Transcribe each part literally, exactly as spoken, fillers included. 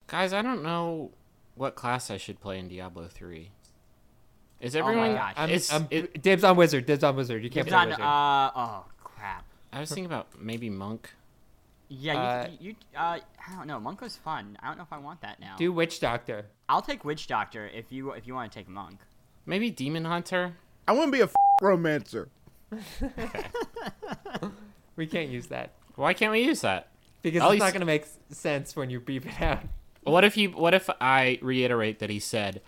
Guys, I don't know what class I should play in Diablo three. Is Oh my everyone? gosh. I'm, It's, I'm, it, dibs on wizard. Dibs on wizard. You can't It's play on, wizard. uh, oh, crap. I was thinking about maybe monk. Yeah, you, Uh, you, uh, I don't know. Monk was fun. I don't know if I want that now. Do witch doctor. I'll take Witch Doctor if you if you want to take Monk. Maybe demon hunter. I want to be a f- romancer. We can't use that Why can't we use that? because At it's least- not going to make s- sense when you beep it out. What if he? What if I reiterate that he said,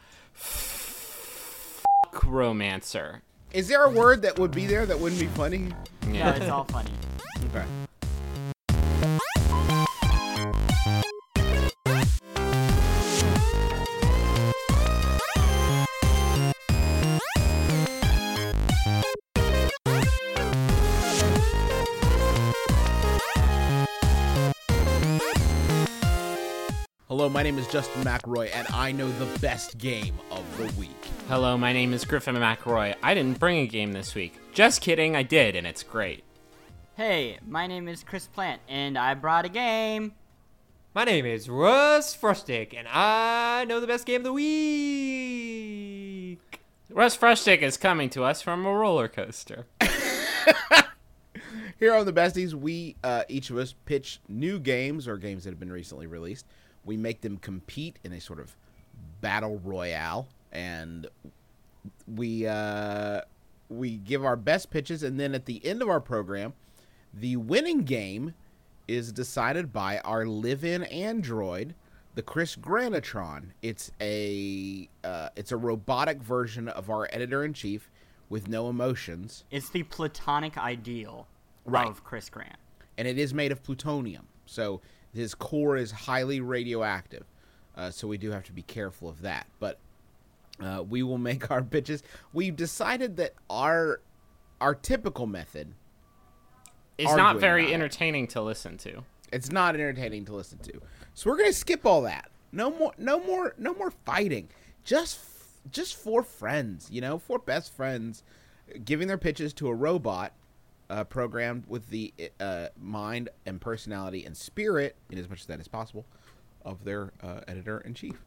"Fuck romancer"? Is there a word that would be there that wouldn't be funny? Yeah, it's all funny. Okay. Hello, my name is Justin McRoy, and I know the best game of the week. Hello, my name is Griffin McRoy. I didn't bring a game this week. Just kidding, I did, and it's great. Hey, my name is Chris Plant, and I brought a game. My name is Russ Frushtick, and I know the best game of the week. Russ Frushtick is coming to us from a roller coaster. Here on the Besties, we, uh, each of us, pitch new games or games that have been recently released. We make them compete in a sort of battle royale, and we uh, we give our best pitches, and then at the end of our program, the winning game is decided by our live-in android, the Chris Granatron. It's a uh, it's a robotic version of our editor-in-chief with no emotions, It's the platonic ideal Right. of Chris Grant. and it is made of plutonium. So his core is highly radioactive. Uh, so we do have to be careful of that. But uh, we will make our pitches. We've decided that our our typical method, It's Arguing not very about it. entertaining to listen to. it's not entertaining to listen to. So we're gonna skip all that. No more, no more, no more fighting. Just, just four friends. You know, four best friends, giving their pitches to a robot. Uh, programmed with the uh, mind and personality and spirit, in as much as that is possible, of their uh, editor-in-chief.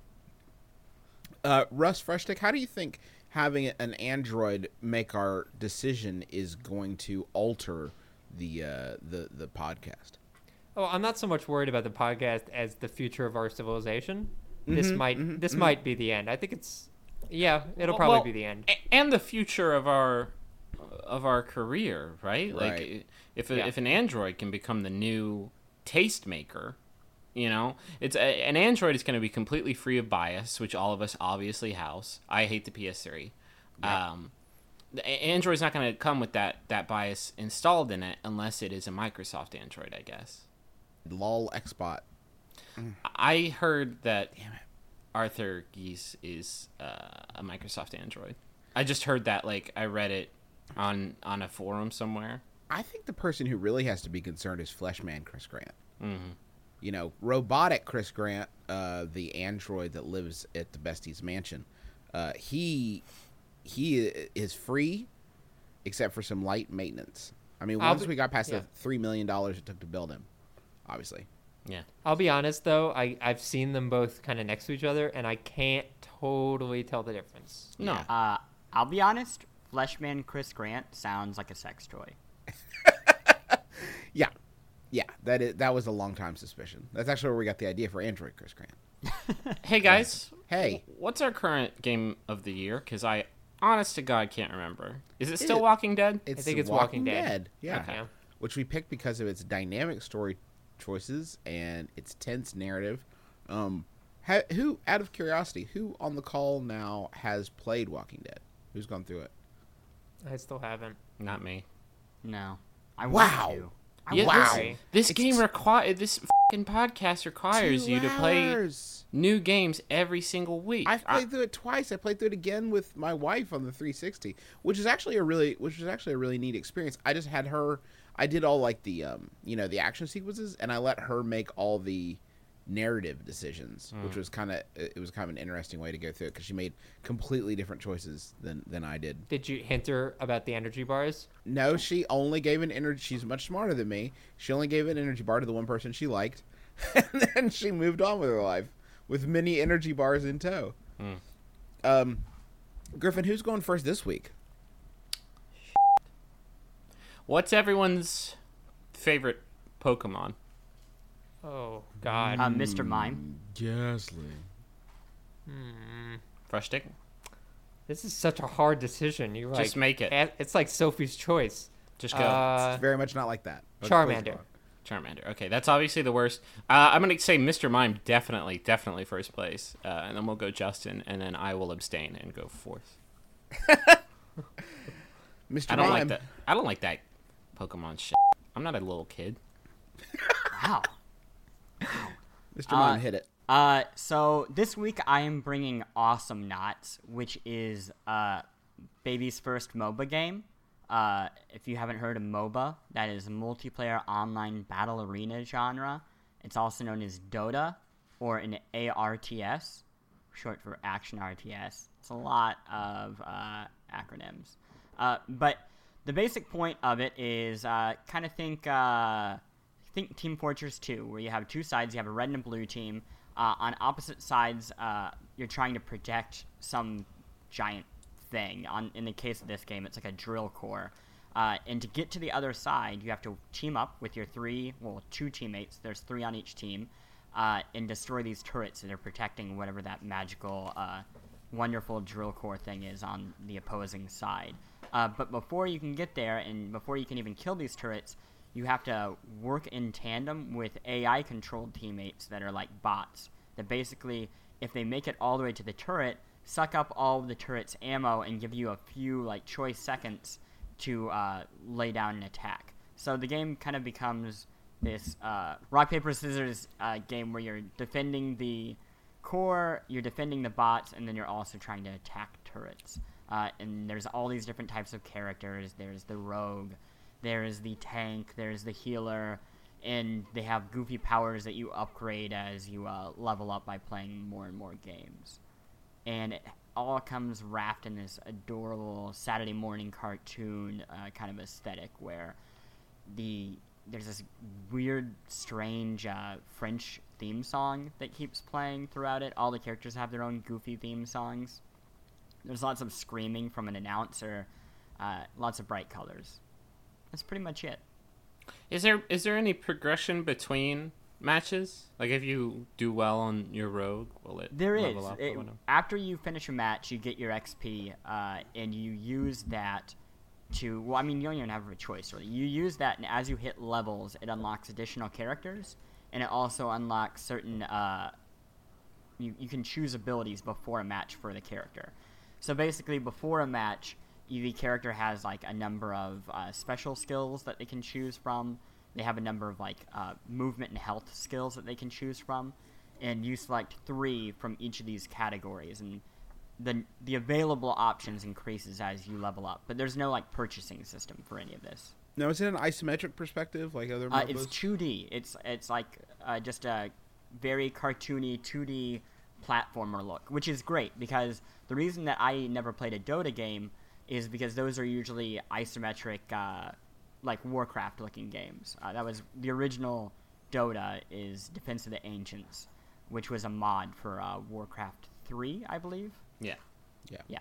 Uh, Russ Frushtick, how do you think having an android make our decision is going to alter the uh, the the podcast? Oh, I'm not so much worried about the podcast as the future of our civilization. This Mhm, might mhm, this mhm. might be the end. I think it's yeah, it'll Well, probably well, be the end. a- And the future of our of our career, right? Right. Like, if a, Yeah. if an android can become the new tastemaker, you know, it's a, an android is going to be completely free of bias, which all of us obviously house. I hate the P S three. Um, the a- Android's not going to come with that that bias installed in it unless it is a Microsoft Android, I guess. Lol Xbot. I heard that Arthur Geese is uh, a Microsoft Android. I just heard that, like, I read it on on a forum somewhere. I think the person who really has to be concerned is Fleshman Chris Grant. Mm-hmm. You know, robotic Chris Grant, uh, the android that lives at the Besties Mansion. Uh, he he is free, except for some light maintenance. I mean, I'll once be- we got past yeah. the three million dollars it took to build him, obviously. Yeah. I'll be honest though, I I've seen them both kind of next to each other, and I can't totally tell the difference. No. Yeah. Uh, I'll be honest. Fleshman Chris Grant sounds like a sex toy. Yeah, yeah. That is that was a long time suspicion. That's actually where we got the idea for Android Chris Grant. Hey, guys. Hey. w- What's our current game of the year? Because I, honest to God, can't remember. Is it still it- Walking Dead? It's think it's Walking Dead. Yeah. Okay. Yeah. Which we picked because of its dynamic story choices and its tense narrative. Um, ha- who, out of curiosity, who on the call now has played Walking Dead? Who's gone through it? I still haven't. Not me. No. I Wow. want to. I Yeah, want wow. to. This It's game t- require this fucking podcast requires Two you to play hours. new games every single week. I've I- played through it twice. I played through it again with my wife on the three sixty, which is actually a really, which was actually a really neat experience. I just had her. I did all like the, um, you know, the action sequences, and I let her make all the narrative decisions, which was kind of, it was kind of an interesting way to go through it because she made completely different choices than than I did. Did you hint her about the energy bars? No, she only gave an energy. She's much smarter than me. She only gave an energy bar to the one person she liked, and then she moved on with her life. with many energy bars in tow. Mm. Um, Griffin, who's going first this week? What's everyone's favorite Pokemon? Oh God. Uh, Mister Mime. Ghastly. Hmm. Fresh stick? This is such a hard decision. You're like, Just make it. a- It's like Sophie's Choice. Just go. Uh, It's very much not like that. But Charmander. please go on. Charmander. Okay, that's obviously the worst. Uh, I'm going to say Mister Mime, definitely, definitely first place. Uh, and then we'll go Justin, and then I will abstain and go fourth. Mister I don't Mime. like that. I don't like that Pokemon shit. I'm not a little kid. Wow. Mister Uh, Mime hit it. Uh, so this week I am bringing Awesome Knots, which is uh, baby's first MOBA game. Uh, if you haven't heard of MOBA, that is multiplayer online battle arena genre. It's also known as Dota or an A R T S, short for Action R T S. It's a lot of uh, acronyms. Uh, but the basic point of it is uh, kind of think uh, think Team Fortress two, where you have two sides. You have a red and a blue team. Uh, on opposite sides, uh, you're trying to protect some giant thing. On in the case of this game, it's like a drill core. Uh, and to get to the other side, you have to team up with your three, well, two teammates. There's three on each team, uh, and destroy these turrets that are protecting whatever that magical, uh, wonderful drill core thing is on the opposing side. Uh, but before you can get there, and before you can even kill these turrets, you have to work in tandem with A I-controlled teammates that are like bots. That basically, if they make it all the way to the turret, suck up all of the turret's ammo and give you a few like choice seconds to uh, lay down an attack. So the game kind of becomes this uh, rock paper scissors uh, game where you're defending the core, you're defending the bots, and then you're also trying to attack turrets. Uh, and there's all these different types of characters. There's the rogue, there's the tank, there's the healer, and they have goofy powers that you upgrade as you uh, level up by playing more and more games. And it all comes wrapped in this adorable Saturday morning cartoon uh, kind of aesthetic where the there's this weird, strange uh, French theme song that keeps playing throughout it. All the characters have their own goofy theme songs. There's lots of screaming from an announcer, uh, lots of bright colors. That's pretty much it. Is there is there any progression between matches? Like if you do well on your rogue, will it There is. level up or It, whatever? after you finish a match, you get your X P, uh, and you use that to. Well, I mean, you don't even have a choice, really. You use that, and as you hit levels, it unlocks additional characters, and it also unlocks certain. Uh, you you can choose abilities before a match for the character. So basically, before a match, you, the character has like a number of uh, special skills that they can choose from. They have a number of like uh, movement and health skills that they can choose from, and you select three from each of these categories, and the the available options increases as you level up. But there's no like purchasing system for any of this. Now, is it an isometric perspective like other Uh, MOBAs? it's two D. It's it's like uh, just a very cartoony two D platformer look, which is great because the reason that I never played a Dota game is because those are usually isometric, uh, like Warcraft-looking games. Uh, that was the original Dota is Defense of the Ancients, which was a mod for uh, Warcraft three, I believe. Yeah. Yeah. Yeah.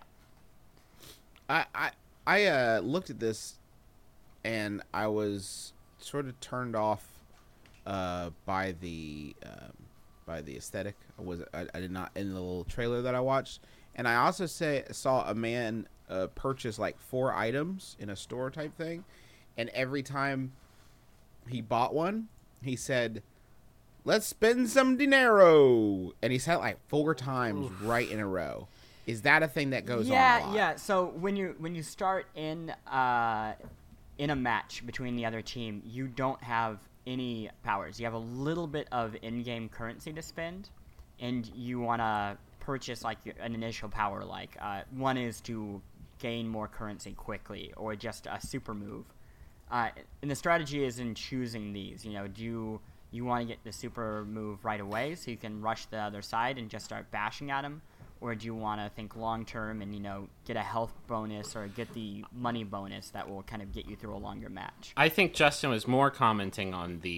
I I, I uh, looked at this, and I was sort of turned off uh, by the um, by the aesthetic. I was I, I did not in the little trailer that I watched, and I also say saw a man uh, purchase like four items in a store type thing, and every time he bought one, he said, "Let's spend some dinero," and he said it like four times Oof. right in a row. Is that a thing that goes yeah, on a lot? Yeah, So when you when you start in uh, in a match between the other team, you don't have any powers. You have a little bit of in-game currency to spend, and you want to purchase like an initial power. Like uh, one is to gain more currency quickly, or just a super move. Uh, and the strategy is in choosing these. You know, do you you want to get the super move right away so you can rush the other side and just start bashing at them? Or do you want to think long term and, you know, get a health bonus or get the money bonus that will kind of get you through a longer match? I think Justin was more commenting on the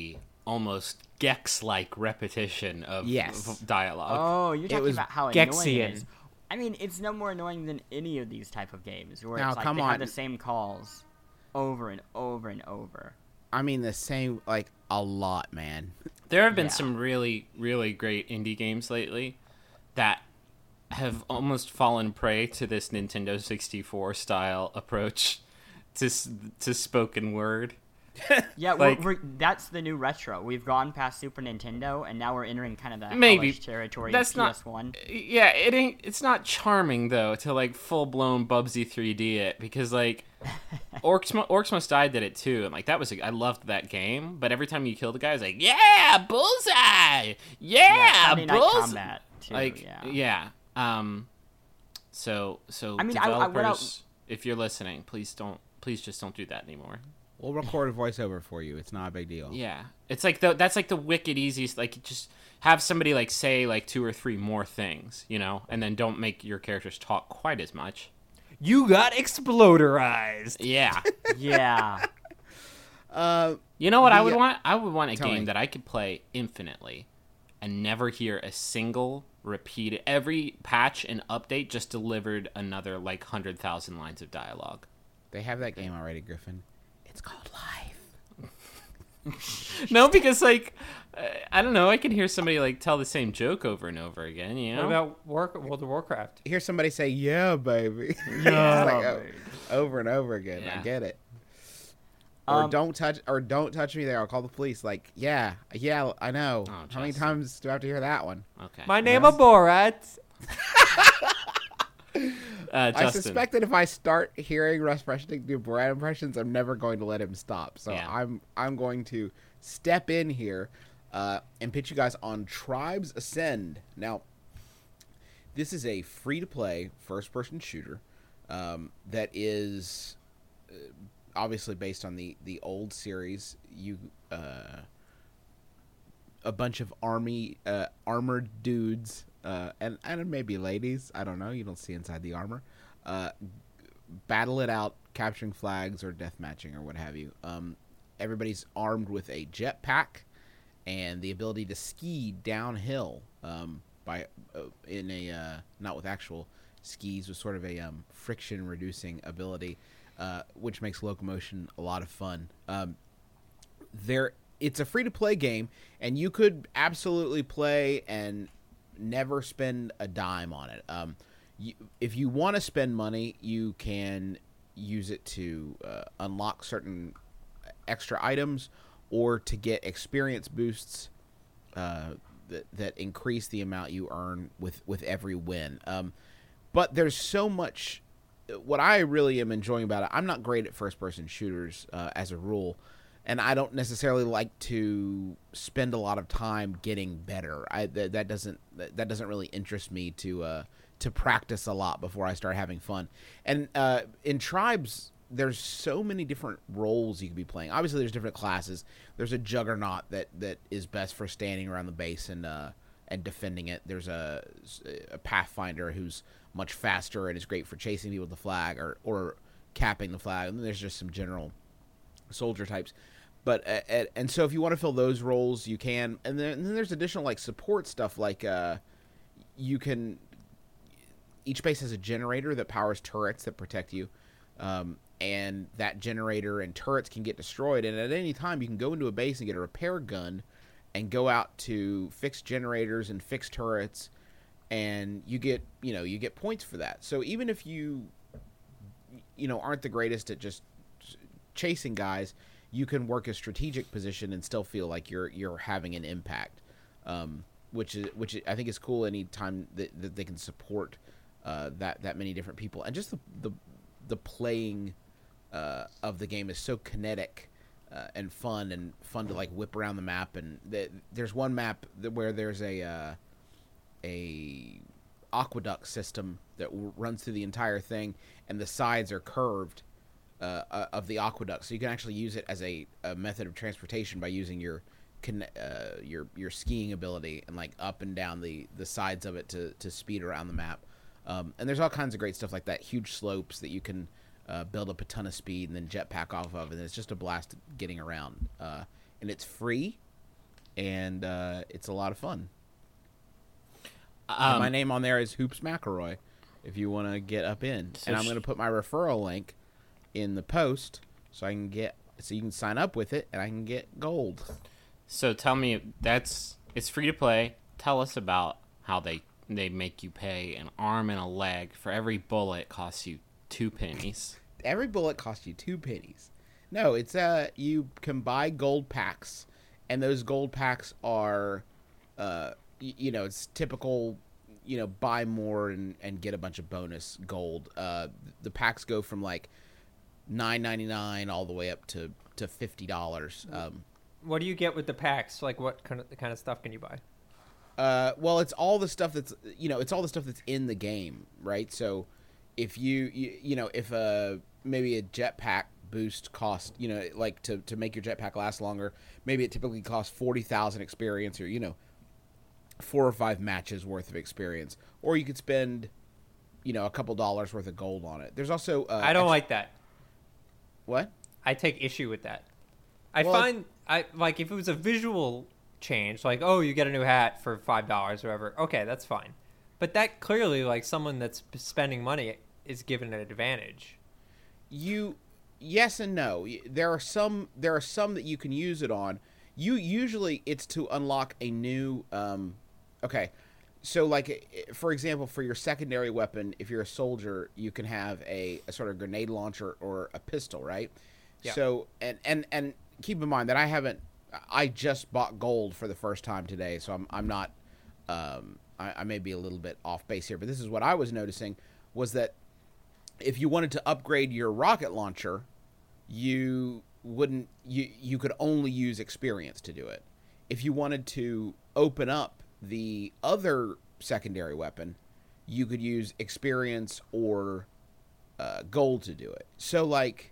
almost Gex-like repetition of, Yes. of dialogue. Oh, you're talking was about how annoying it Gexian. is. I mean, it's no more annoying than any of these type of games where Now, it's like come they on. have the same calls over and over and over. I mean, the same, like, a lot, man. There have been Yeah. some really, really great indie games lately that have almost fallen prey to this Nintendo sixty-four style approach to s- to spoken word. Yeah, Like- we're, we're, that's the new retro. We've gone past Super Nintendo, and now we're entering kind of that Maybe. hellish territory That's of not- P S one. Yeah, it ain't. It's not charming though to like full blown Bubsy three D it because like Orcs Mo- Orcs Must Die did it too, and like that was a, I loved that game. But every time you killed a guy, I was like, yeah, bullseye, yeah, Sunday Night bullseye. Combat, too, Like yeah. yeah. Um. So so I mean, I- I- developers, what I- if you're listening, please don't. Please just don't do that anymore. We'll record a voiceover for you. It's not a big deal. Yeah, it's like the that's like the wicked easiest. Like just have somebody like say like two or three more things, you know, and then don't make your characters talk quite as much. You got exploderized. Yeah, Yeah. Uh, you know what I The- would want? I would want a Tell game me. that I could play infinitely and never hear a single repeated. Every patch and update just delivered another like hundred thousand lines of dialogue. they have that game already, Griffin. It's called Life. No, because like uh, I don't know, I can hear somebody like tell the same joke over and over again. You know, What about War- World of Warcraft? Hear somebody say, "Yeah, baby," Yeah, It's like, oh, baby. over and over again. I Yeah. get it. Or Um, don't touch, or don't touch me there. I'll call the police. Like, yeah, yeah, I know. Oh, How many Justin. times do I have to hear that one? okay. My name Yes. is Borat. uh, I Justin. suspect that if I start hearing Russ Freshennick do Borat impressions, I'm never going to let him stop. So Yeah. I'm I'm going to step in here uh, and pitch you guys on Tribes Ascend. Now, this is a free-to-play first-person shooter um, that is uh, obviously based on the the old series. You uh, a bunch of army uh, armored dudes uh, and and maybe ladies. I don't know. You don't see inside the armor. Uh, battle it out, capturing flags or death matching or what have you. Um, everybody's armed with a jetpack and the ability to ski downhill um, by uh, in a uh, not with actual skis, with sort of a um, friction reducing ability, uh, which makes locomotion a lot of fun. Um, there, it's a free to play game, and you could absolutely play and never spend a dime on it. Um, you, if you want to spend money, you can use it to uh, unlock certain extra items or to get experience boosts uh, that, that increase the amount you earn with, with every win. Um, but there's so much. What I really am enjoying about it, I'm not great at first-person shooters uh, as a rule, and I don't necessarily like to spend a lot of time getting better. I that, that doesn't that, that doesn't really interest me to uh, to practice a lot before I start having fun. And uh, in Tribes, there's so many different roles you could be playing. Obviously, there's different classes. There's a Juggernaut that, that is best for standing around the base and uh, and defending it. There's a, a Pathfinder who's much faster and is great for chasing people with the flag or, or capping the flag. And then there's just some general soldier types. But uh, and, and so if you want to fill those roles, you can. And then, and then there's additional like support stuff like uh, you can. Each base has a generator that powers turrets that protect you. Um, and that generator and turrets can get destroyed, and at any time you can go into a base and get a repair gun and go out to fix generators and fix turrets, and you get you know you get points for that. So even if you you know aren't the greatest at just chasing guys, you can work a strategic position and still feel like you're you're having an impact, um, which is which I think is cool. Anytime that, that they can support uh, that that many different people, and just the the, the playing uh, of the game is so kinetic uh, and fun and fun to like whip around the map. And the, there's one map that, where there's a uh, a aqueduct system that w- runs through the entire thing, and the sides are curved uh, uh, of the aqueduct, so you can actually use it as a, a method of transportation by using your con- uh, your your skiing ability and like up and down the, the sides of it to, to speed around the map. Um, and there's all kinds of great stuff like that. Huge slopes that you can uh, build up a ton of speed and then jetpack off of, and it's just a blast getting around. Uh, and it's free, and uh, it's a lot of fun. Um, and my name on there is Hoops McElroy, if you want to get up in. So and I'm sh- going to put my referral link in the post so I can get so you can sign up with it and I can get gold. So tell me, that's it's free to play. Tell us about how they they make you pay an arm and a leg for every bullet costs you two pennies. Every bullet costs you two pennies. No, it's uh you can buy gold packs, and those gold packs are, uh, y- you know, it's typical, you know, buy more and, and get a bunch of bonus gold. Uh, the packs go from like nine ninety nine all the way up to to fifty dollars. Um, What do you get with the packs? Like, what kind of kind of stuff can you buy? Uh, well, it's all the stuff that's you know, it's all the stuff that's in the game, right? So, if you you, you know, if a maybe a jetpack boost cost, you know, like to to make your jetpack last longer, maybe it typically costs forty thousand experience, or you know, four or five matches worth of experience, or you could spend, you know, a couple dollars worth of gold on it. There's also uh, I don't ex- like that. what? I take issue with that. I Well, find I like if it was a visual change, like oh, you get a new hat for five dollars or whatever. Okay, that's fine. But that clearly, like someone that's p- spending money is given an advantage. You yes and no. There are some there are some that you can use it on. You usually it's to unlock a new um okay. So like for example, for your secondary weapon, if you're a soldier, you can have a, a sort of grenade launcher or a pistol, right? Yeah. So and and and keep in mind that I haven't I just bought gold for the first time today, so I'm I'm not um I, I may be a little bit off base here, but this is what I was noticing was that if you wanted to upgrade your rocket launcher, you wouldn't you you could only use experience to do it. If you wanted to open up the other secondary weapon, you could use experience or uh, gold to do it. So like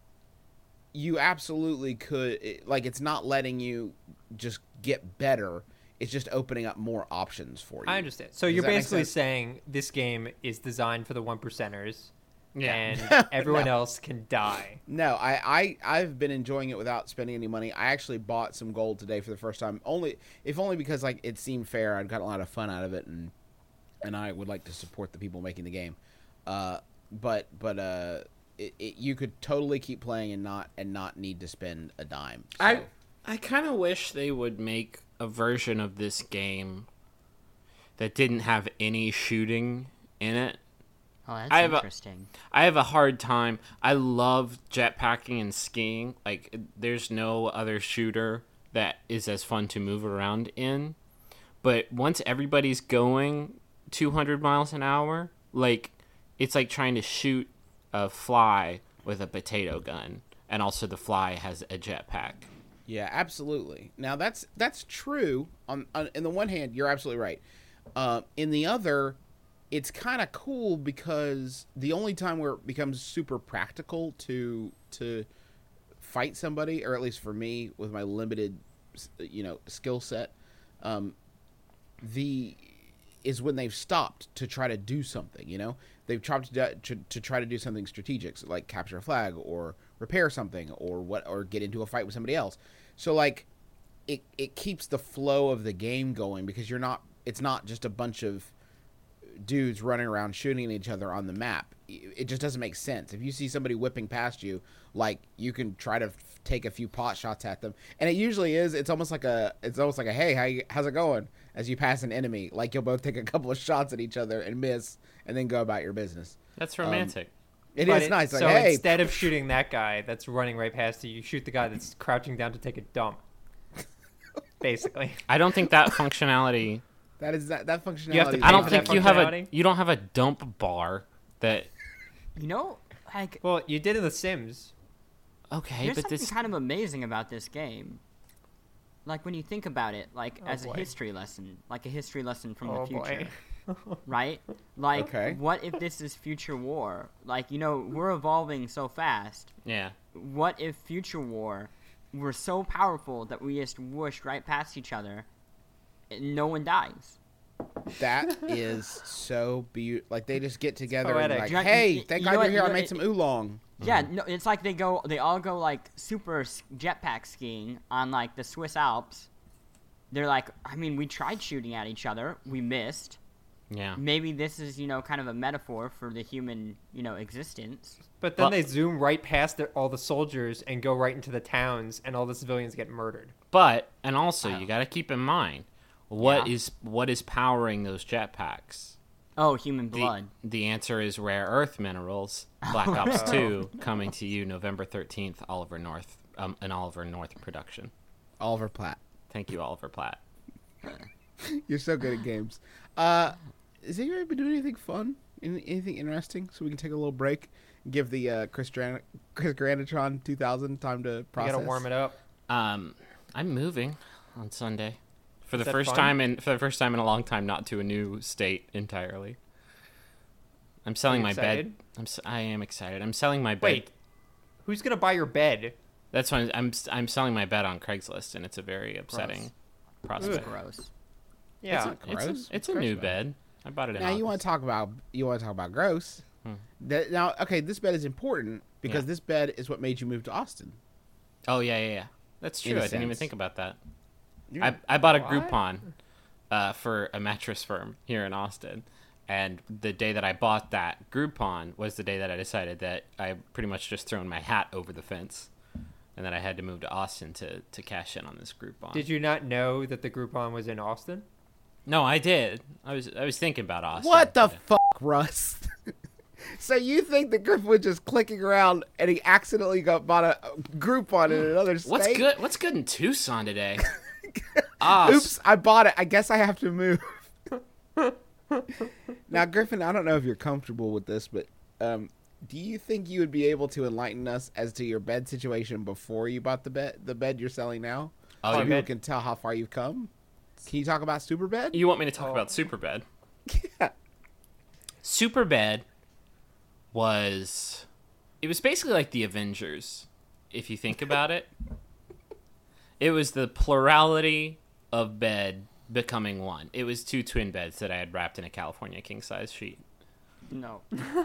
you absolutely could like it's not letting you just get better. It's just opening up more options for you. I understand. So Does you're that make basically sense? saying this game is designed for the one percenters, Yeah. and everyone No. else can die. No, I, I, I've been enjoying it without spending any money. I actually bought some gold today for the first time, only if only because like it seemed fair. I'd got a lot of fun out of it, and and I would like to support the people making the game. Uh, but but uh, it, it, you could totally keep playing and not and not need to spend a dime. So, I I kind of wish they would make a version of this game that didn't have any shooting in it. Oh, that's I have a- interesting. I have a hard time. I love jetpacking and skiing. Like, there's no other shooter that is as fun to move around in. But once everybody's going two hundred miles an hour, like, it's like trying to shoot a fly with a potato gun. And also the fly has a jetpack. Yeah, absolutely. Now that's that's true. On, on in the one hand, you're absolutely right. Uh, in the other, it's kind of cool because the only time where it becomes super practical to to fight somebody, or at least for me with my limited, you know, skill set, um, the is when they've stopped to try to do something. You know, they've tried to, to to try to do something strategic, so like capture a flag or repair something or what or get into a fight with somebody else. So like it it keeps the flow of the game going because you're not it's not just a bunch of dudes running around shooting at each other on the map. It just doesn't make sense. If you see somebody whipping past you, like you can try to f- take a few pot shots at them, and it usually is. It's almost like a. It's almost like a hey, how you, how's it going? As you pass an enemy, like you'll both take a couple of shots at each other and miss, and then go about your business. That's romantic. It But is nice. Like so hey, instead of shooting that guy that's running right past you, you shoot the guy that's crouching down to take a dump. Basically. I don't think that functionality... that is that that functionality. You have to is pay I don't for not- that think you have a... functionality? You don't have a dump bar that... You know, like, Well, you did in The Sims. Okay, there's but something this... kind of amazing about this game. Like, when you think about it, like, Oh, as boy. a history lesson, like a history lesson from Oh, the future, boy. right? Like, Okay. what if this is future war? Like, you know, we're evolving so fast. Yeah. What if future war were so powerful that we just whooshed right past each other and no one dies? That is so beautiful. Like they just get together and poetic. like, You know- hey, you- thank you God know you're what- here. you I know, made it- some oolong. Yeah, no, it's like they go, they all go like super s- jetpack skiing on like the Swiss Alps, they're like, I mean, we tried shooting at each other, we missed. Yeah. Maybe this is, you know, kind of a metaphor for the human, you know, existence. But then Well- they zoom right past the, all the soldiers and go right into the towns, and all the civilians get murdered. But and also Wow. you got to keep in mind what Yeah. is what is powering those jetpacks. Oh, human The, blood. the answer is rare earth minerals. Black Ops two coming to you November thirteenth. Oliver North, um, an Oliver North production. Oliver Platt. Thank you, Oliver Platt. You're so good at games. Uh, has anybody been doing anything fun? Any- Anything interesting? So we can take a little break and give the uh, Chris, Gran- Chris Granditron two thousand time to You process. gotta warm it up. Um, I'm moving on Sunday for the that first fun? time in for the first time in a long time, not to a new state entirely. I'm selling you my excited? bed. I'm s- I am excited. I'm selling my bed. Wait, who's gonna buy your bed? That's why I'm, I'm I'm selling my bed on Craigslist, and it's a very upsetting prospect. Ugh. Gross. Yeah, It's not It's gross. a, it's a Gross new about it. bed. I bought it in Now you want August. to talk about you want to talk about gross. Hmm. That, now, okay, this bed is important because Yeah. this bed is what made you move to Austin. Oh yeah, yeah, yeah. That's In true. a I didn't even sense. think about that. Yeah. I I bought a What? Groupon uh, for a mattress firm here in Austin, and the day that I bought that Groupon was the day that I decided that I pretty much just thrown my hat over the fence, and that I had to move to Austin to to cash in on this Groupon. Did you not know that the Groupon was in Austin? No, I did. I was I was thinking about Austin. What the but- fuck, Russ? So you think that Griffin was just clicking around and he accidentally got bought a Groupon in another state? What's good? What's good in Tucson today? Ah, Oops, I bought it. I guess I have to move. Now, Griffin, I don't know if you're comfortable with this, but um, do you think you would be able to enlighten us as to your bed situation before you bought the bed, the bed you're selling now? Oh, so you- people can tell how far you've come. Can you talk about Superbed? You want me to talk Oh. about Superbed? Yeah. Superbed was it was basically like the Avengers, if you think about it. It was the plurality of bed becoming one. It was two twin beds that I had wrapped in a California king size sheet. No.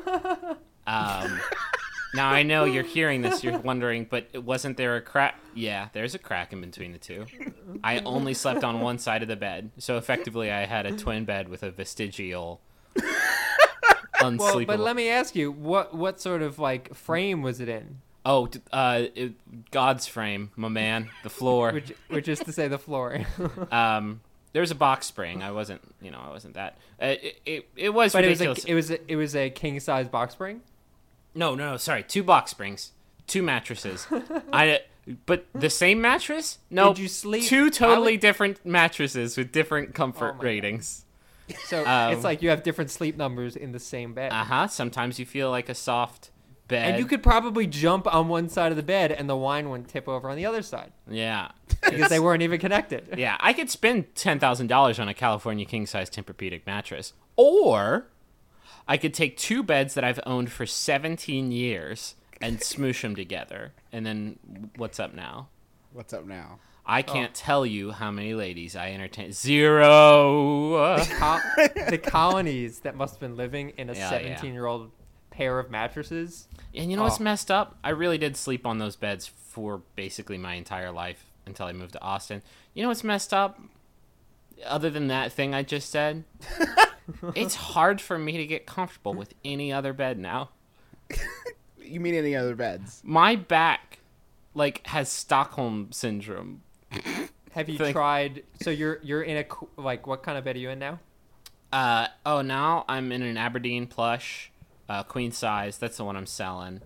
Um, now I know you're hearing this, you're wondering, but wasn't there a crack? Yeah, there's a crack in between the two. I only slept on one side of the bed, so effectively I had a twin bed with a vestigial unsleepable. Well, but let me ask you, what what sort of like frame was it in? Oh, d- uh, it, God's frame, my man, the floor. Which which is to say the floor. Um, there was a box spring. I wasn't, you know, I wasn't that. Uh, it, it it was But it was ridiculous. a it was a, it was a king size box spring. No, no, no, sorry, two box springs, two mattresses. I, but the same mattress? No, Did you sleep- two I totally would- different mattresses with different comfort Oh my God. ratings. So Um, it's like you have different sleep numbers in the same bed. Uh huh. Sometimes you feel like a soft bed. And you could probably jump on one side of the bed and the wine wouldn't tip over on the other side yeah, because they weren't even connected. yeah. I could spend ten thousand dollars on a California king size Tempur-Pedic mattress, or I could take two beds that I've owned for seventeen years and smoosh them together. And then what's up now? What's up now? I can't tell you how many ladies I entertain. Zero. Co- the colonies that must have been living in a Yeah, yeah. seventeen-year-old pair of mattresses. And you know what's Oh. messed up? I really did sleep on those beds for basically my entire life until I moved to Austin. You know what's messed up? Other than that thing I just said, it's hard for me to get comfortable with any other bed now. You mean any other beds? My back, like, has Stockholm syndrome. Have you Think- tried? So you're you're in a qu- like what kind of bed are you in now? Uh oh, now I'm in an Aberdeen plush, uh, queen size. That's the one I'm selling.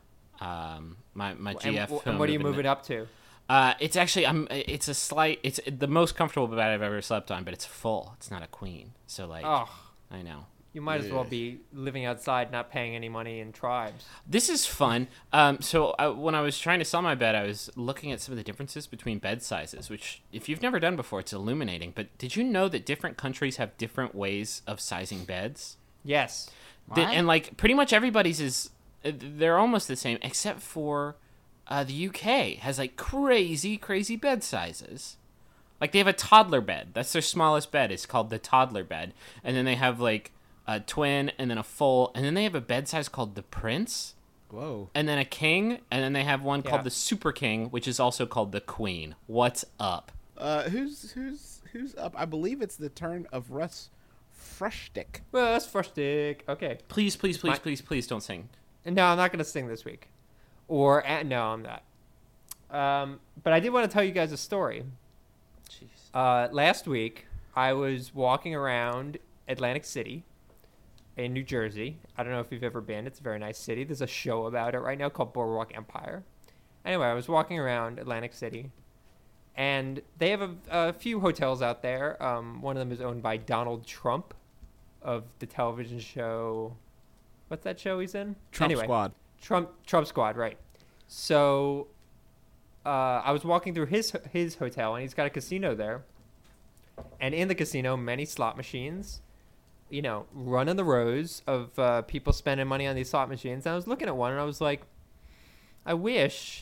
Um, my my And, G F. and, home what are you moving moving up to? Uh, it's actually I'm. It's a slight. It's the most comfortable bed I've ever slept on, but it's full. It's not a queen. So like, Oh, I know. you might as well Ugh. be living outside, not paying any money in tribes. This is fun. Um, so I, when I was trying to sell my bed, I was looking at some of the differences between bed sizes, which if you've never done before, it's illuminating. But did you know that different countries have different ways of sizing beds? Yes. The- What? and like pretty much everybody's is uh, they're almost the same except for uh, the U K has like crazy crazy bed sizes. Like they have a toddler bed. That's their smallest bed. It's called the toddler bed. And then they have like a twin and then a full and then they have a bed size called the prince Whoa. and then a king and then they have one Yeah. called the super king which is also called the queen. What's up? Uh, who's who's who's up? I believe it's the turn of Russ Frushtick. Well, that's frustrating. Okay. Please, please, please, My- please, please don't sing. No, I'm not going to sing this week. Or, uh, no, I'm not. Um, but I did want to tell you guys a story. Jeez. Uh, last week, I was walking around Atlantic City in New Jersey. I don't know if you've ever been. It's a very nice city. There's a show about it right now called Boardwalk Empire. Anyway, I was walking around Atlantic City, and they have a, a few hotels out there. Um, one of them is owned by Donald Trump of the television show. What's that show he's in? Trump anyway, Squad. Trump Trump Squad, right? So, uh, I was walking through his his hotel, and he's got a casino there. And in the casino, many slot machines, you know, running the rows of uh, people spending money on these slot machines. And I was looking at one, and I was like, I wish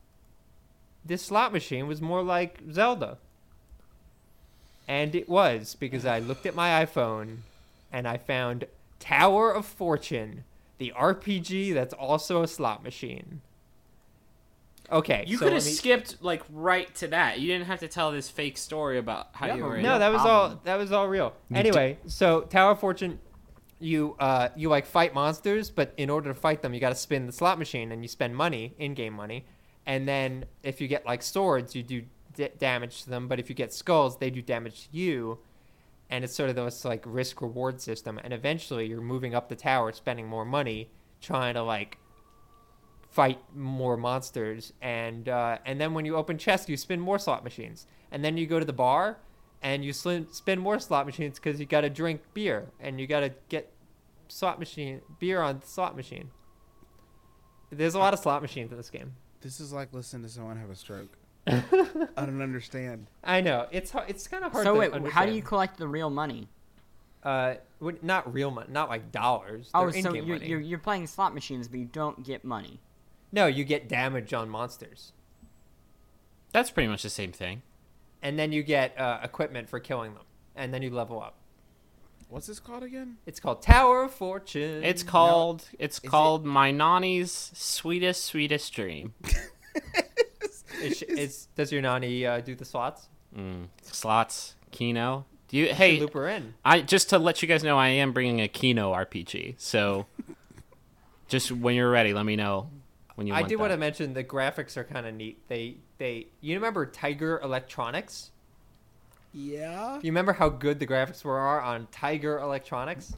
this slot machine was more like Zelda. And it was, because I looked at my iPhone, and I found Tower of Fortune, the R P G that's also a slot machine. Okay, You so could let have me- skipped like right to that. You didn't have to tell this fake story about how Yeah, you but were. in- No, that was problem. all. That was all real. Anyway, so Tower of Fortune, you uh you like fight monsters, but in order to fight them, you got to spin the slot machine, and you spend money, in-game money, and then if you get like swords, you do d- damage to them. But if you get skulls, they do damage to you, and it's sort of this like risk reward system. And eventually, you're moving up the tower, spending more money, trying to like fight more monsters, and uh, and then when you open chests, you spin more slot machines, and then you go to the bar, and you slim, spin more slot machines because you got to drink beer, and you got to get slot machine beer on the slot machine. There's a lot of slot machines in this game. This is like listening to someone have a stroke. I don't understand. I know it's har- it's kind of hard. So to wait, understand. how do you collect the real money? Uh, what- not real money, not like dollars. Oh, They're so in-game you're, money. you're you're playing slot machines, but you don't get money. No, you get damage on monsters, That's pretty much the same thing. and then you get uh, equipment for killing them, and then you level up. What's this called again? It's called Tower of Fortune. It's called. It's it- called My Nani's Sweetest Sweetest Dream. Is, is, does your Nani uh, do the slots? Mm. Slots. Kino. Do you? Should Hey, loop her in. I just to let you guys know, I am bringing a Kino R P G. So, just when you're ready, let me know when you. I want did want to that. mention the graphics are kind of neat. They they you remember Tiger Electronics? Yeah. You remember how good the graphics were on Tiger Electronics?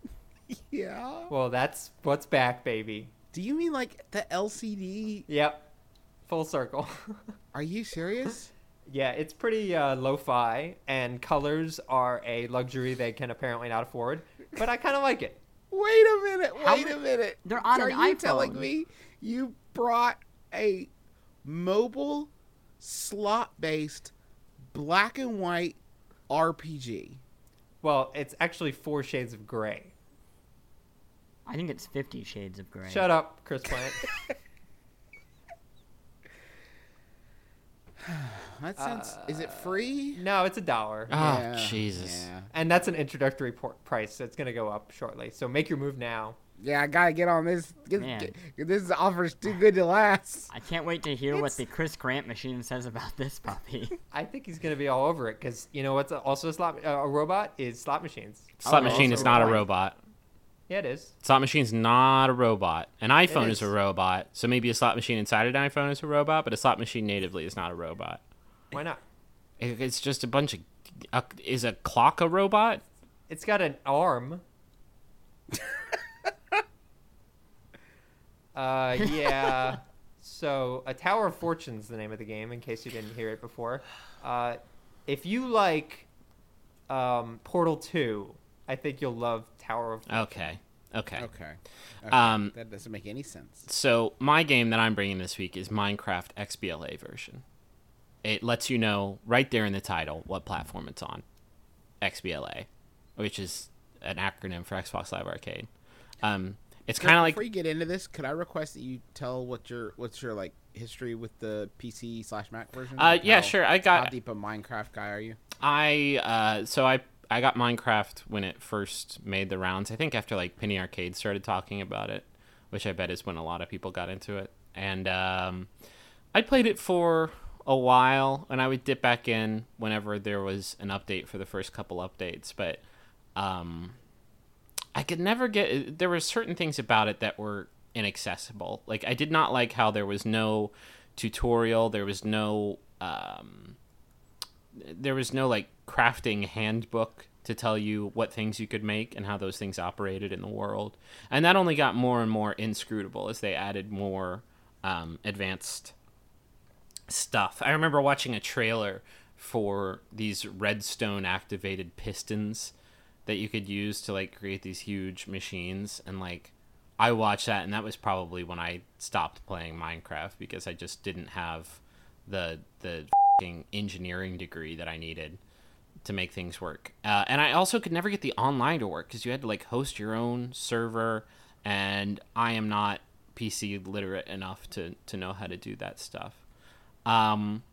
Yeah. Well, that's what's back, baby. Do you mean like the L C D? Yep, full circle. Are you serious? Yeah, it's pretty uh, lo-fi, and colors are a luxury they can apparently not afford. But I kind of like it. Wait a minute. How Wait ma- a minute. They're on Are an you iPhone. telling me you brought a mobile slot-based black and white R P G? Well, it's actually four shades of gray. I think it's Fifty Shades of Grey. Shut up, Chris Plant. That sounds. is Uh, it free? No, it's a dollar. Oh, Yeah, Jesus. Yeah. And that's an introductory por- price, so it's going to go up shortly. So make your move now. Yeah, I gotta get on this. Get, Man. get- this offer's too good to last. I can't wait to hear what It's- the Chris Grant machine says about this puppy. I think he's going to be all over it because you know what's also a slot uh, a robot is slot machines. Slot Oh, machine also is not a right. robot. Yeah, it is. Slot machine's not a robot. An iPhone is. is. a robot. So maybe a slot machine inside an iPhone is a robot, but a slot machine natively is not a robot. Why not? It- It's just a bunch of. Uh, is a clock a robot? It's got an arm. uh, yeah. So, a Tower of Fortune's the name of the game. In case you didn't hear it before, uh, if you like um, Portal two, I think you'll love Tower of. Okay. Okay. Okay. okay. Um, that doesn't make any sense. So my game that I'm bringing this week is Minecraft X B L A version. It lets you know right there in the title what platform it's on. X B L A, which is an acronym for Xbox Live Arcade. Um, it's kind of like Before you get into this, could I request that you tell what your what's your like history with the P C slash Mac version? Uh, Like, yeah, how- sure. I How got deep a Minecraft guy are you? I uh, so I I got Minecraft when it first made the rounds. I think after like Penny Arcade started talking about it, which I bet is when a lot of people got into it. And um, I played it for a while, and I would dip back in whenever there was an update for the first couple updates. But um, I could never get. There were certain things about it that were inaccessible. Like I did not like how there was no tutorial. There was no. Um, there was no like crafting handbook to tell you what things you could make and how those things operated in the world. And that only got more and more inscrutable as they added more um, advanced stuff. I remember watching a trailer for these redstone activated pistons that you could use to like create these huge machines, and like I watched that, and that was probably when I stopped playing Minecraft because I just didn't have the the f***ing engineering degree that I needed to make things work. Uh, and I also could never get the online to work because you had to like host your own server, and I am not P C literate enough to, to know how to do that stuff. Um,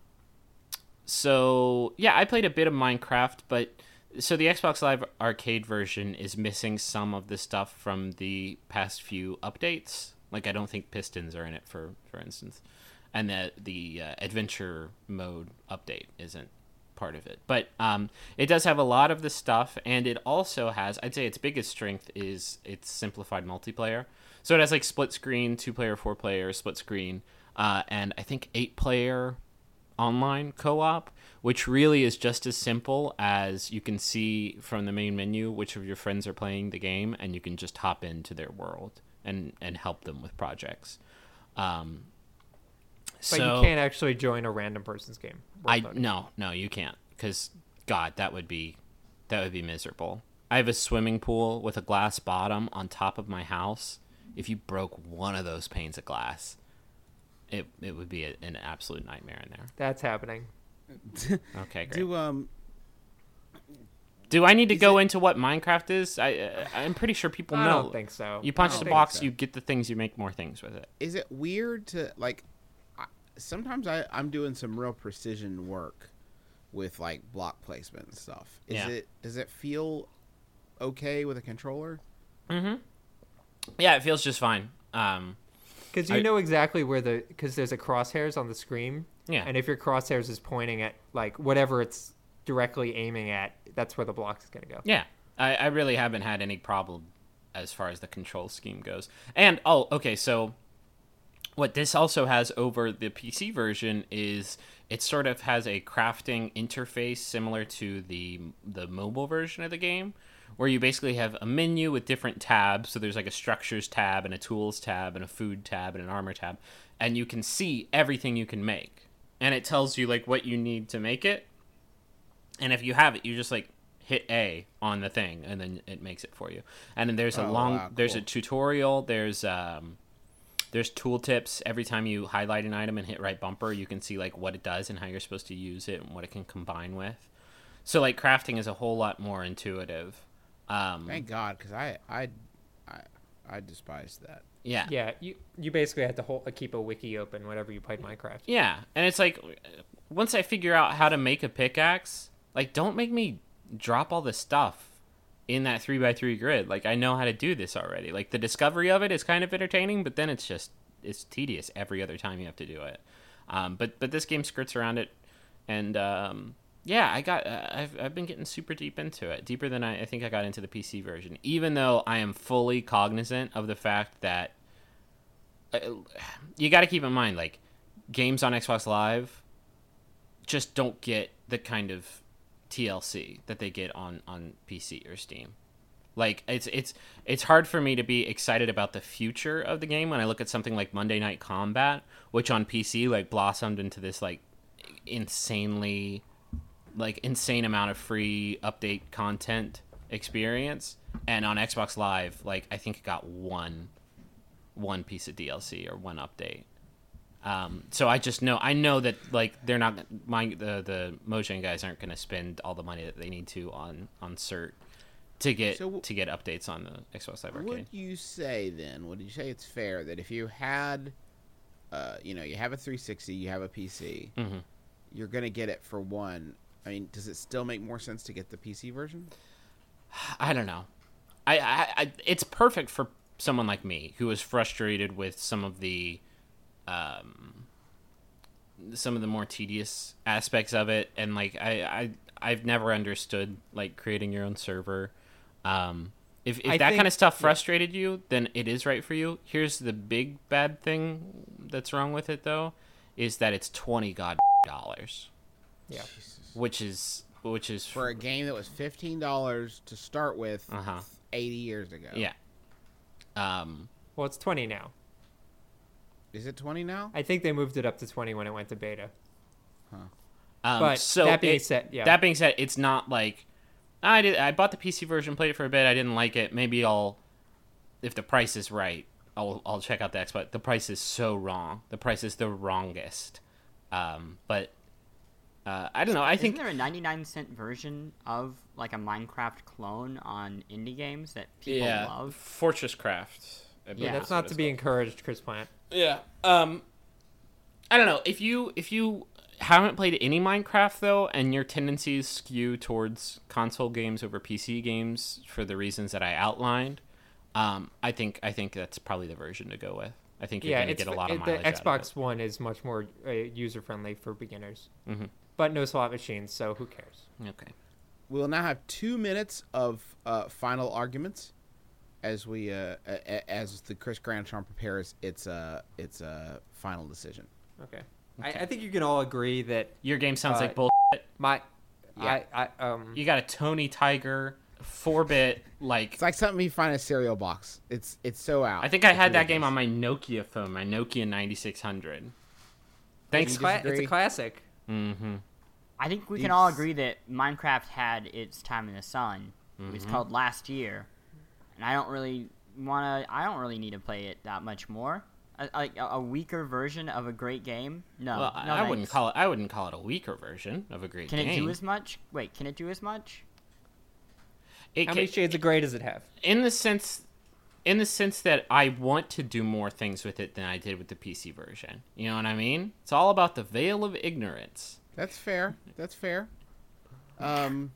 so yeah, I played a bit of Minecraft, but so the Xbox Live Arcade version is missing some of the stuff from the past few updates. Like I don't think pistons are in it, for, for instance. And the, the uh, adventure mode update isn't part of it, but um it does have a lot of the stuff, and it also has, I'd say its biggest strength is its simplified multiplayer. So it has like split screen, two player, four player, split screen, uh and I think eight player online co-op, which really is just as simple as you can see from the main menu which of your friends are playing the game, and you can just hop into their world and and help them with projects. um But so, you can't actually join a random person's game. I no, no, you can't, because God, that would be that would be miserable. I have a swimming pool with a glass bottom on top of my house. If you broke one of those panes of glass, it it would be a, an absolute nightmare in there. That's happening. Okay, great. Do um Do I need to is go it- into what Minecraft is? I uh, I'm pretty sure people I know. don't think so. You punch I the don't box, think so. you get the things, you make more things with it. is it weird to like? I, sometimes I I'm doing some real precision work with like block placement and stuff. Is Yeah. it does it feel okay with a controller? Mm-hmm. Yeah, it feels just fine. Um, Because you I- know exactly where the because there's a crosshairs on the screen. Yeah. And if your crosshairs is pointing at like whatever it's directly aiming at, that's where the block is going to go. Yeah, I, I really haven't had any problem as far as the control scheme goes. And, oh, okay, so what this also has over the P C version is it sort of has a crafting interface similar to the the mobile version of the game, where you basically have a menu with different tabs. So there's like a structures tab and a tools tab and a food tab and an armor tab, and you can see everything you can make. And it tells you like what you need to make it. And if you have it, you just like hit A on the thing, and then it makes it for you. And then there's a Oh, long, wow, there's a cool. tutorial. There's um, there's tooltips. Every time you highlight an item and hit right bumper, you can see like what it does and how you're supposed to use it and what it can combine with. So like crafting is a whole lot more intuitive. Um, Thank God, because I I I I despise that. yeah, Yeah, you you basically have to hold, uh, keep a wiki open whenever you played Minecraft. yeah. And it's like once I figure out how to make a pickaxe, like don't make me drop all the stuff in that three by three grid. Like I know how to do this already. Like the discovery of it is kind of entertaining, but then it's just it's tedious every other time you have to do it. Um, but but this game skirts around it, and um, yeah, I got uh, I've I've been getting super deep into it, deeper than I, I think I got into the P C version. Even though I am fully cognizant of the fact that uh, you got to keep in mind, like games on Xbox Live just don't get the kind of T L C that they get on, on P C or Steam. Like it's it's it's hard for me to be excited about the future of the game when I look at something like Monday Night Combat, which on P C like blossomed into this like insanely like insane amount of free update content experience, and on Xbox Live like I think it got one one piece of D L C or one update. Um, so I just know I know that like they're not my the the Mojang guys aren't going to spend all the money that they need to on on cert to get So, to get updates on the Xbox Live Arcade. Would you say then? Would you say it's fair that if you had, uh, you know, you have a three sixty, you have a P C, Mm-hmm. you're gonna get it for one? I mean, does it still make more sense to get the P C version? I don't know. I, I, I it's perfect for someone like me who is frustrated with some of the um some of the more tedious aspects of it, and like I, I I've never understood like creating your own server. Um, if if I that think- kind of stuff yeah. frustrated you, then it is right for you. Here's the big bad thing that's wrong with it though, is that it's twenty god dollars, Yeah. which is which is For a game that was fifteen dollars to start with Uh-huh. eighty years ago. yeah. Um, Well, it's twenty now. Is it twenty now? I think they moved it up to twenty when it went to beta. um, But so that being it- said, yeah. That being said, it's not like I did. I bought the P C version, played it for a bit. I didn't like it. Maybe I'll, if the price is right, I'll I'll check out the Xbox. The price is so wrong. The price is the wrongest. Um, but uh, I don't know. I think Isn't there a ninety-nine cent version of like a Minecraft clone on indie games that people yeah, love? Fortress Craft. I believe Yeah. That's not to be encouraged, Chris Plant. Yeah. Um, I don't know if you if you haven't played any Minecraft though, and your tendencies skew towards console games over P C games for the reasons that I outlined. Um, I think I think that's probably the version to go with. I think you're Yeah, going to it's get a lot of it- mileage the out of Xbox it. One is much more uh, user friendly for beginners, Mhm. but no slot machines, so who cares? Okay. We'll now have two minutes of uh, final arguments as we uh, a- a- as the Chris Grantron prepares its uh, its uh, final decision. Okay. I, I think you can all agree that Your game sounds Uh, like bullshit. my, Yeah. I, I um, You got a Tony Tiger four bit like. It's like something you find in a cereal box. It's it's so out. I think I It's had that game ridiculous. on my Nokia phone, my Nokia ninety-six hundred. Thanks. Thanks. you Cla- it's disagree? a classic. Mm-hmm. I think we Do can you all s- agree that Minecraft had its time in the sun. It was Mhm. called last year, and I don't really want to. I don't really need to play it that much more. A, like a, a weaker version of a great game? No, Well, no I wouldn't thanks. call it. I wouldn't call it a weaker version of a great Can game. it do as much? Wait, can it do as much? It How ca- many shades of gray does it have? in the sense, in the sense that I want to do more things with it than I did with the P C version. You know what I mean? It's all about the veil of ignorance. That's fair. That's fair. Um.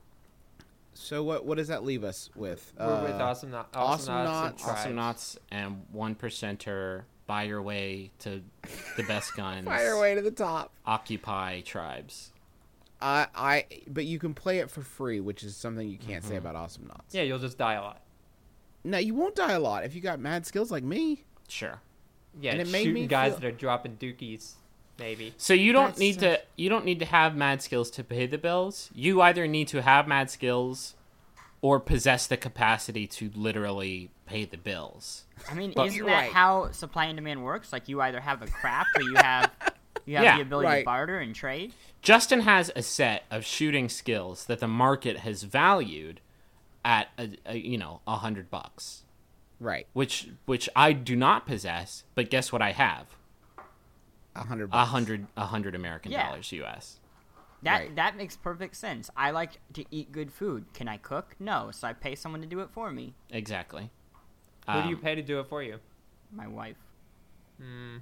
So what what does that leave us with? We're with Uh, awesome, not Awesome awesome, Knots. Knots, and Awesome Tribes. Knots and one percenter. Buy your way to the best guns. Fire way to the top. Occupy tribes. I I but you can play it for free, which is something you can't say Mm-hmm. about Awesome Knots. Yeah, you'll just die a lot. No, you won't die a lot if you got mad skills like me. Sure. Yeah, And it made shooting me guys feel- that are dropping dookies, maybe. So you don't That's need such- to you don't need to have mad skills to pay the bills. You either need to have mad skills or possess the capacity to literally pay the bills. I mean, But- isn't You're that right. how supply and demand works? Like you either have a craft or you have you have Yeah, the ability right. to barter and trade. Justin has a set of shooting skills that the market has valued at a, a, you know a hundred bucks, Right. which which I do not possess. But guess what? I have A hundred. a bucks. hundred a hundred American Yeah. dollars U S. That Right. that makes perfect sense. I like to eat good food. Can I cook? No, so I pay someone to do it for me. Exactly. Who do you Um, pay to do it for you? My wife. Hmm.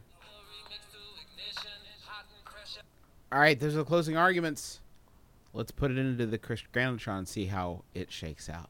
All right. Those are the closing arguments. Let's put it into the Chris Grantron and see how it shakes out.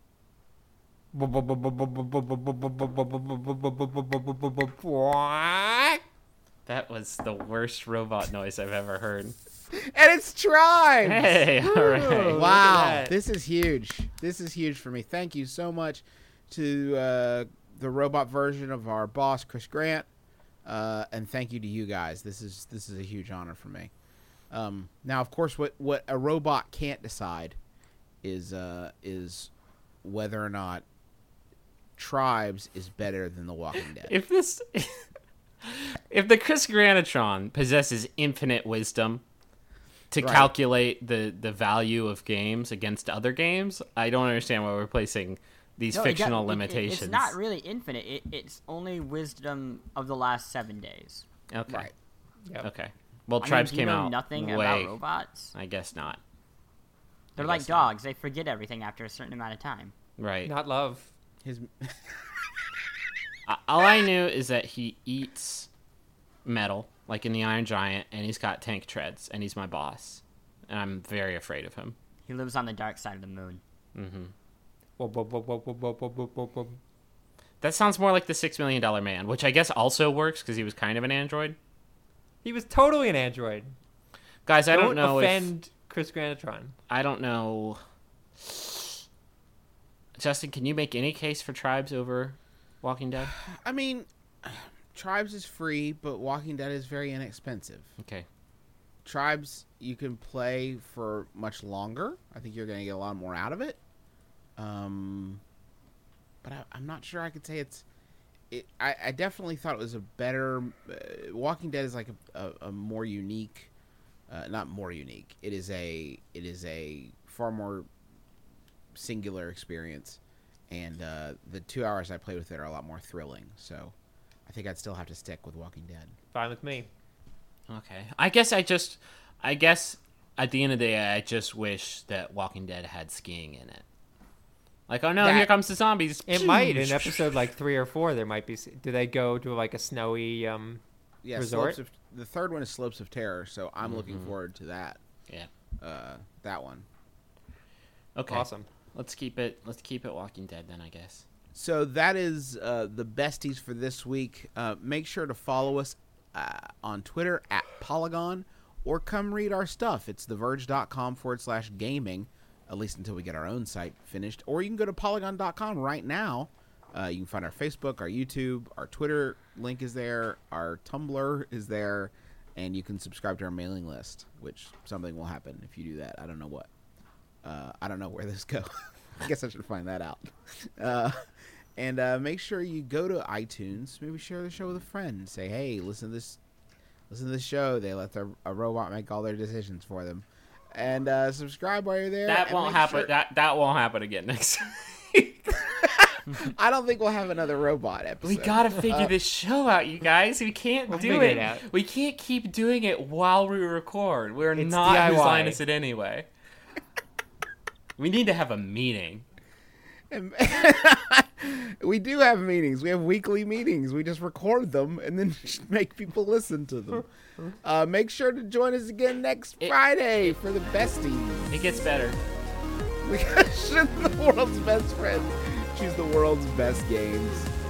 That was the worst robot noise I've ever heard. And it's Tribes. Hey, all right. Look Wow, at that. this is huge. This is huge for me. Thank you so much to uh, the robot version of our boss, Chris Grant, uh, and thank you to you guys. This is this is a huge honor for me. Um, now, of course, what, what a robot can't decide is uh, is whether or not Tribes is better than The Walking Dead. If this, if the Chris Granatron possesses infinite wisdom to Right. calculate the, the value of games against other games, I don't understand why we're placing these No, it got- fictional it- it- limitations. It's not really infinite. It, it's only wisdom of the last seven days. Okay. Right. Yep. Okay. Well, I Tribes mean, do you came know out nothing way. about robots. I guess not. They're I like guess not. dogs. They forget everything after a certain amount of time. Right. Not love. His I- All I knew is that he eats metal, like in the Iron Giant, and he's got tank treads, and he's my boss, and I'm very afraid of him. He lives on the dark side of the moon. hmm Whoa, whoa, whoa, whoa, whoa, whoa, whoa, whoa, whoa, whoa. That sounds more like the Six Million Dollar Man, which I guess also works because he was kind of an android. He was totally an android. Guys, I don't, Don't know offend Chris Granatron. if I don't know. Justin, can you make any case for Tribes over Walking Dead? I mean, Tribes is free, but Walking Dead is very inexpensive. Okay. Tribes you can play for much longer. I think you're going to get a lot more out of it. Um, but I, I'm not sure I could say it's. It, I, I definitely thought it was a better. Uh, Walking Dead is like a, a, a more unique, uh, not more unique. It is a it is a far more singular experience, and uh, the two hours I played with it are a lot more thrilling. So, I think I'd still have to stick with Walking Dead. Fine with me. Okay. I guess I just, I guess at the end of the day, I just wish that Walking Dead had skiing in it. Like, oh no, That- here comes the zombies. It might in episode like three or four. There might be. Do they go to like a snowy um? Yeah, Resort? Slopes of, the third one is Slopes of Terror, so I'm looking forward to that. Yeah. Uh, that one. Okay. Awesome. Let's keep it. Let's keep it Walking Dead then, I guess. So that is uh, the besties for this week. Uh, make sure to follow us uh, on Twitter at Polygon, or come read our stuff. It's theverge.com forward slash gaming, at least until we get our own site finished. Or you can go to polygon dot com right now. Uh, you can find our Facebook, our YouTube, our Twitter link is there, our Tumblr is there, and you can subscribe to our mailing list, which something will happen if you do that. I don't know what. Uh, I don't know where this goes. I guess I should find that out. Uh, and uh, make sure you go to iTunes. Maybe share the show with a friend. Say, hey, listen to this. Listen to this show. They let their, a robot make all their decisions for them. And uh, subscribe while you're there. That and won't make happen. sure- That that won't happen again next week. I don't think we'll have another robot episode. We gotta figure this show out, you guys. We can't We'll do figure it. it out. We can't keep doing it while we record. We're It's not D I Y. who's Linus it anyway. We need to have a meeting. And- we do have meetings. We have weekly meetings. We just record them and then just make people listen to them. Uh, make sure to join us again next It- Friday for the besties. It gets better. We got the world's best friends choose the world's best games.